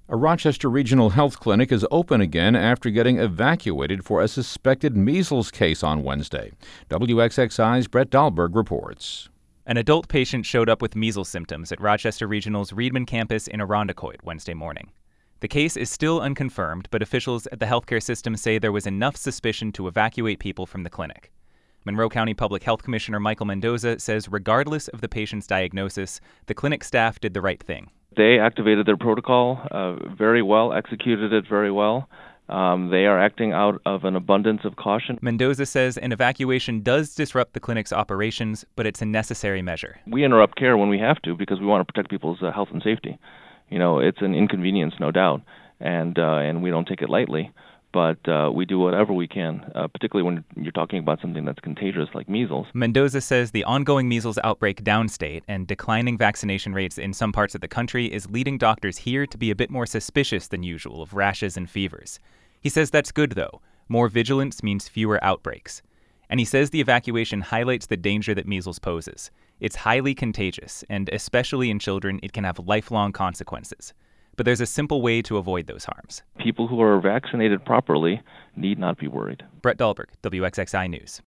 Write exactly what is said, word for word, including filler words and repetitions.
A Rochester Regional Health Clinic is open again after getting evacuated for a suspected measles case on Wednesday. W X X I's Brett Dahlberg reports. An adult patient showed up with measles symptoms at Rochester Regional's Reedman campus in Irondequoit Wednesday morning. The case is still unconfirmed, but officials at the healthcare system say there was enough suspicion to evacuate people from the clinic. Monroe County Public Health Commissioner Michael Mendoza says regardless of the patient's diagnosis, the clinic staff did the right thing. They activated their protocol uh, very well, executed it very well. Um, they are acting out of an abundance of caution. Mendoza says an evacuation does disrupt the clinic's operations, but it's a necessary measure. We interrupt care when we have to because we want to protect people's uh, health and safety. You know, it's an inconvenience, no doubt, and uh, and we don't take it lightly. But uh, we do whatever we can, uh, particularly when you're talking about something that's contagious like measles. Mendoza says the ongoing measles outbreak downstate and declining vaccination rates in some parts of the country is leading doctors here to be a bit more suspicious than usual of rashes and fevers. He says that's good, though. More vigilance means fewer outbreaks. And he says the evacuation highlights the danger that measles poses. It's highly contagious, and especially in children, it can have lifelong consequences. But there's a simple way to avoid those harms. People who are vaccinated properly need not be worried. Brett Dahlberg, W X X I News.